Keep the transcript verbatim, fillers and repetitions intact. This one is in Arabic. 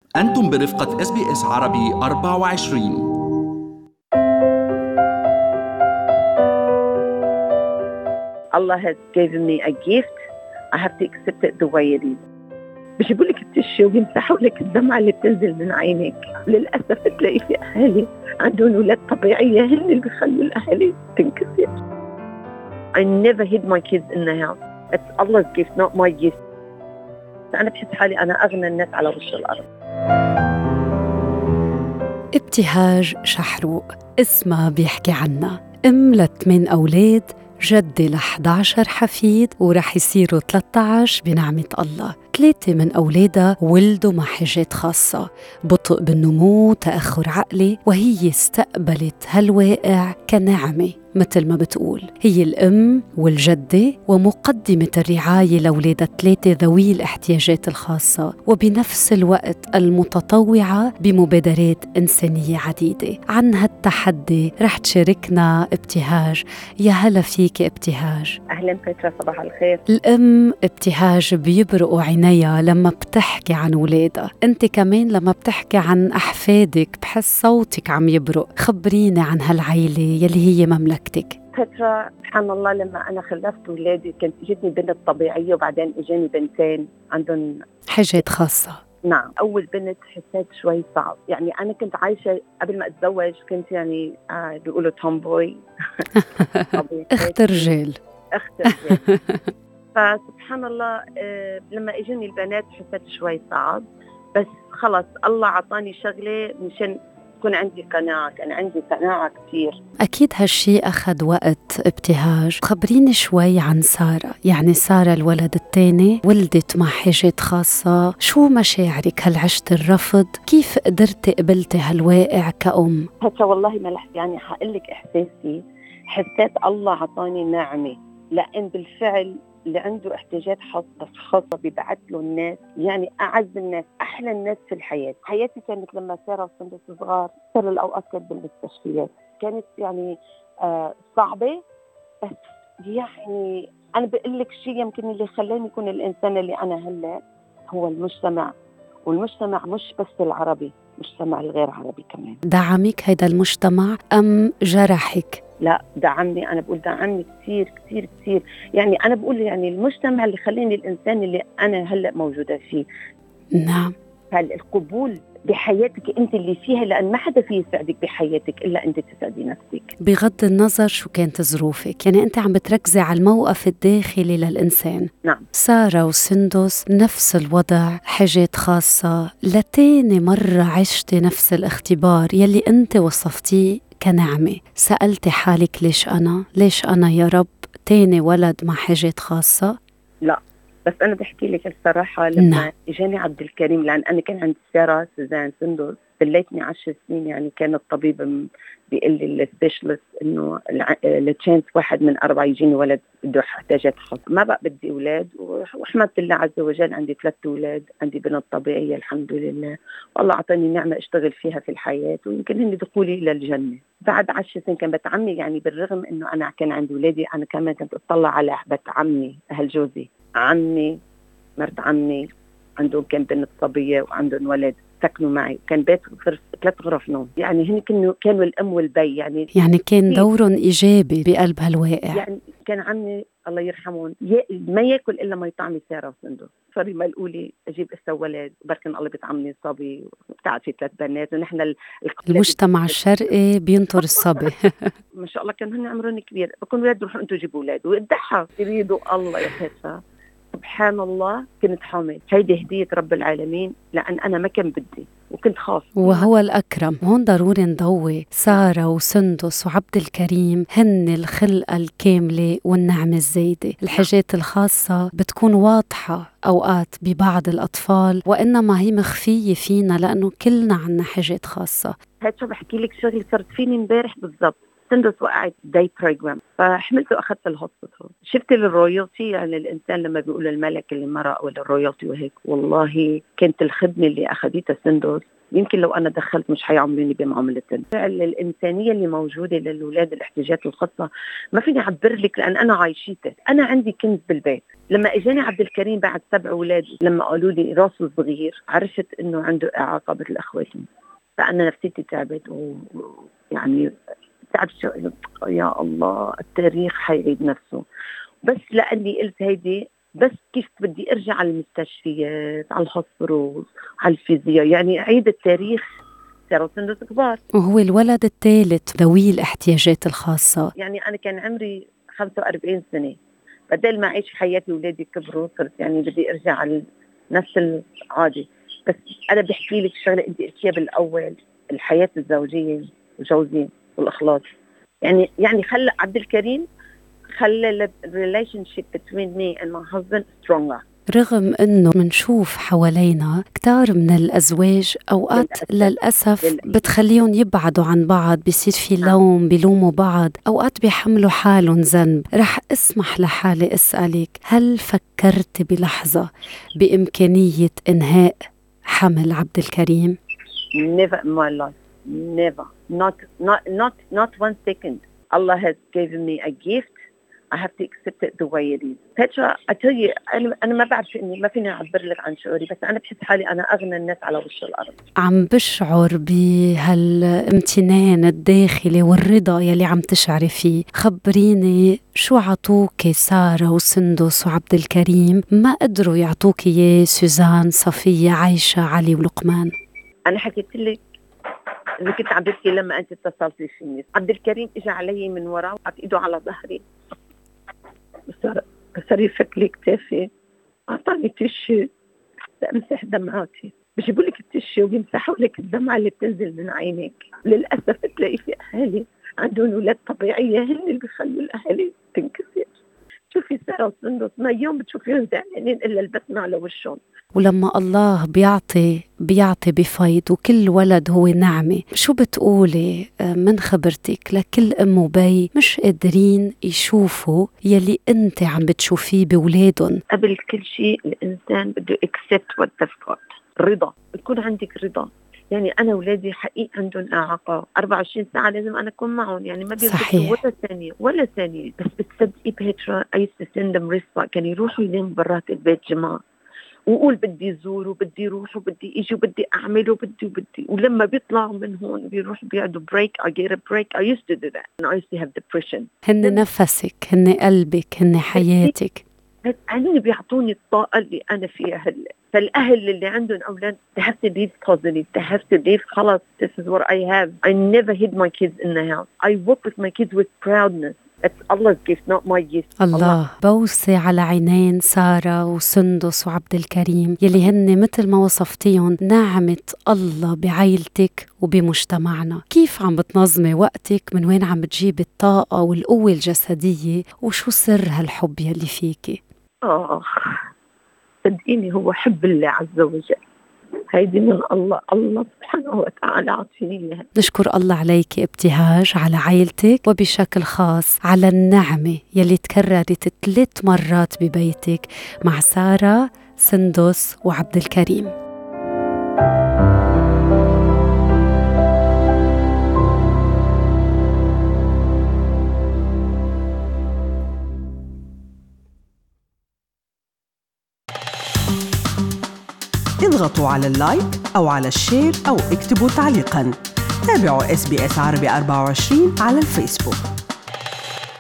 أنتم برفقة إس بي إس عربي أربعة وعشرين. Allah has given me a gift. I have to accept it the way it is. بيجيبوا لك التشي وبيمسحوا لك الدمعة اللي بتنزل من عينك. للأسف تلاقي في أهالي عندهم أولاد طبيعية هن اللي بيخلوا الأهالي تنكسر. I never hid my kids in the house. It's Allah's gift, not my gift. أنا بحس حالي أنا أغنى الناس على وش الأرض. ابتهاج شحروق اسمها بيحكي عنا، أم لثمان أولاد، جدة لأحد عشر حفيد، ورح يصيروا ثلاثة عشر بنعمة الله. ثلاثة من أولادها ولدوا مع حاجات خاصة، بطء بالنمو، تأخر عقلي، وهي استقبلت هالواقع كنعمة. مثل ما بتقول هي الأم والجدة ومقدمة الرعاية لأولادها الثلاثة ذوي الاحتياجات الخاصة، وبنفس الوقت المتطوعة بمبادرات إنسانية عديدة. عن هالتحدي رح تشاركنا ابتهاج. يا هلا فيك ابتهاج. أهلا فترة، صباح الخير. الأم ابتهاج بيبرقوا عينيها لما بتحكي عن أولادها، أنت كمان لما بتحكي عن أحفادك بحس صوتك عم يبرق. خبريني عن هالعيلة يلي هي مملكة فترة. سبحان الله، لما أنا خلفت ولادي كانت جتني بنت طبيعية وبعدين إجاني بنتين عندهم حاجات خاصة. نعم. أول بنت حسيت شوي صعب، يعني أنا كنت عايشة قبل ما أتزوج كنت يعني آه بيقولوا تومبوي اخت رجال اخت رجال فسبحان الله آه لما إجاني البنات حسيت شوي صعب، بس خلص الله عطاني شغلة مشان كون عندي قناعة. كان عندي قناعة كتير. أكيد هالشي أخذ وقت ابتهاج. خبريني شوي عن سارة. يعني سارة الولد الثاني ولدت مع حاجات خاصة، شو مشاعرك؟ هل عشت الرفض؟ كيف قدرتي قبلتي هالواقع كأم؟ هسا والله ما لح يعني حقلك إحساسي. حسيت الله عطاني نعمة، لأن بالفعل اللي عنده احتياجات خاصة بيبعت له الناس، يعني أعز الناس، أحلى الناس في الحياة. حياتي كانت لما سارة وسندس صغار صار الأوقات كانت بالمستشفيات، كانت يعني آه صعبة، بس يعني أنا بقول لك شيء يمكن اللي خلاني يكون الإنسان اللي أنا هلا هو المجتمع. والمجتمع مش بس العربي، مجتمع الغير عربي كمان. دعمك هيدا المجتمع أم جرحك؟ لا، دعمني. أنا بقول دعمني كتير كتير كتير. يعني أنا بقول يعني المجتمع اللي خلاني الإنسان اللي أنا هلأ موجودة فيه. نعم. القبول بحياتك أنت اللي فيها، لأن ما حدا فيه يساعدك بحياتك إلا أنت تساعدي نفسك. بغض النظر شو كانت ظروفك، يعني أنت عم بتركزي على الموقف الداخلي للإنسان. نعم. سارة وسندس نفس الوضع، حاجات خاصة. لتاني مرة عشتي نفس الاختبار يلي أنت وصفتيه كنعمة. سألتي حالك ليش أنا؟ ليش أنا يا رب تاني ولد مع حاجات خاصة؟ لا، بس أنا بحكي لك الصراحة. لما نعم. إجاني عبد الكريم، لأن أنا كان عندي سارة سوزان سندس بليتني عشر سنين، يعني كان الطبيب بيقول لي السبيشلست إنه لتشانس واحد من أربعة يجيني ولد بده احتياجات خاصة. ما بقى بدي أولاد، وحمدت الله عز وجل عندي ثلاث أولاد. عندي بنت طبيعية الحمد لله، والله أعطاني نعمة أشتغل فيها في الحياة، ويمكن هني دخولي إلى الجنة. بعد عشر سنين كان بتعمي، يعني بالرغم إنه أنا كان عندي أولادي أنا كمان كنت أطلع على بتعمي أهل جوزي، عمي مرت عمي عندهم كان بنت صبية وعندهم ولد، سكنوا معي. كان بيت غرف ثلاث غرف نوم، يعني هن كانوا كانوا الأم والبي. يعني يعني كان دورهم إيجابي بقلب هالواقع. يعني كان عمي الله يرحمهم ما يأكل إلا ما يطعمي سارة وسندس. صار ما يقولي أجيب إسا ولد، بركن الله بتعمني صبي، بتعرفي ثلاث بنات، ونحن ال... المجتمع الشرقي بينطر الصبي. ما شاء الله كان هن عمرهم كبير، بكون ولاد روحوا أنتوا جيبوا ولاد ويدحى يريدوا الله يا فتاة. سبحان الله كنت حامل. هيدي هدية رب العالمين، لأن أنا ما كان بدي وكنت خاف. وهو الأكرم. هون ضروري نضوي سارة وسندس وعبد الكريم هن الخلقة الكاملة والنعمة الزايدة. الحاجات الخاصة بتكون واضحة أوقات ببعض الأطفال، وإنما هي مخفية فينا لأنه كلنا عنا حاجات خاصة. هاد شو بحكي لك شغلة صارت فيني امبارح بالضبط. سندس وقعت داي بروجرام، فحملته أخذت الهوسبيتال. شفت الرويالتي، يعني الإنسان لما بيقول الملك للمرأة أو الرويالتي وهيك، والله كانت الخدمة اللي أخذتها سندس يمكن لو أنا دخلت مش حيعملوني بمعاملتين. فعلا الإنسانية اللي موجودة للأولاد الاحتياجات الخاصة ما فيني أعبر لك، لأن أنا عايشيته. أنا عندي كنز بالبيت. لما إجاني عبد الكريم بعد سبع أولاد، لما قالوا لي راسه صغير، عرفت إنه عنده إعاقة مثل أخواتي. فأنا نفسيتي تعبت، ويعني تعبت شو... يا الله التاريخ حيعيد نفسه. بس لأني قلت هيدي بس كيف بدي أرجع على المستشفيات، على الهوسبيتالز، على الفيزياء، يعني أعيد التاريخ. صاروا سندس كبار، وهو الولد الثالث ذوي الاحتياجات الخاصة. يعني أنا كان عمري خمسة وأربعين سنة، بدل ما أعيش حياتي ولادي كبروا صرت يعني بدي أرجع على نفس العادة. بس أنا بحكي لك شغلة أنت قلتيها بالأول، الحياة الزوجية وجوزي والإخلاص. يعني يعني خلى عبد الكريم خلى the relationship between me and my husband stronger. رغم أنه منشوف حوالينا كتار من الأزواج أوقات للأسف, للأسف بتخليهم يبعدوا عن بعض، بيصير في لوم، بيلوموا بعض، أوقات بيحملوا حالهم ذنب. رح اسمح لحالي أسألك، هل فكرت بلحظة بإمكانية إنهاء حمل عبد الكريم؟ Never in my life, never, not not not not one second. Allah has given me a gift. I have to accept it the way it is. Petra, I tell you, أنا أنا ما بعرف إني ما فيني أعبر لك عن شعوري، بس أنا بحس حالي أنا أغنى الناس على وش الأرض. عم بشعر بهالامتنان الداخلي والرضا يلي عم تشعري فيه. خبريني شو عطوك سارة وسندس وعبد الكريم ما قدروا يعطوك إياه سوزان، صفية، عايشة، علي ولقمان؟ أنا حكيت لك إذا كنت عم بحكي لما أنت اتصلتي فيني. عبد الكريم إجا علي من وراء وحط إيده على ظهري، صار صار يفك لي كتافي، أعطاني تيشو أمسح دمعاتي. بجيبوا لك التيشو وبيمسحوا لك الدمعة اللي بتنزل من عينيك. للأسف تلاقي في أهالي عندهم أولاد طبيعية هن اللي بيخلوا الأهالي تنكسر. شوفي سارة وسندس ما يوم بتشوفيهم زعلانين إلا البسمة على وشهم. ولما الله بيعطي بيعطي بفيض، وكل ولد هو نعمة. شو بتقولي من خبرتك لكل أم وبي مش قادرين يشوفوا يلي أنت عم بتشوفيه بولادهم؟ قبل كل شيء الإنسان بده accept what they've got. رضا، بيكون عندك رضا. يعني أنا ولادي حقيقة عندهم إعاقة، أربعة وعشرين ساعة لازم أنا أكون معهم، يعني ما بينزلوا ولا ثانية ولا ثانية. بس بتصدقي بيترا I used to send them wristband، كان يروحوا يناموا برات البيت جماعة، وقول بدي زور وبدي روح وبدي إيجي وبدي أعمل وبدي وبدي ولما بيطلعوا من هون بيروحوا بيقعدوا break. I get a break. I used to do that and I used to have depression. هن نفسك، هن قلبك، هن حياتك. هن بيعطوني الطاقة اللي أنا فيها هلا. فالأهل اللي عندهم أولاد they have to live positive. They have to live خلاص this is what I have. I never hid my kids in the house. I work with my kids with proudness. It's Allah's gift, not my gift. الله, الله. بوسي على عينين سارة وسندس وعبد الكريم يلي هن مثل ما وصفتيهم نعمة الله بعائلتك وبمجتمعنا. كيف عم بتنظمي وقتك؟ من وين عم بتجيبي الطاقة والقوة الجسدية؟ وشو سر هالحب يلي فيكي؟ آه صدقيني هو حب الله عز وجل. هيدي من الله، الله سبحانه وتعالى عطيني إياها. نشكر الله عليك ابتهاج، على عائلتك، وبشكل خاص على النعمة يلي تكررت ثلاث مرات ببيتك مع سارة، سندس وعبد الكريم. اضغطوا على اللايك أو على الشير أو اكتبوا تعليقاً. تابعوا إس بي إس عربي أربعة وعشرين على الفيسبوك.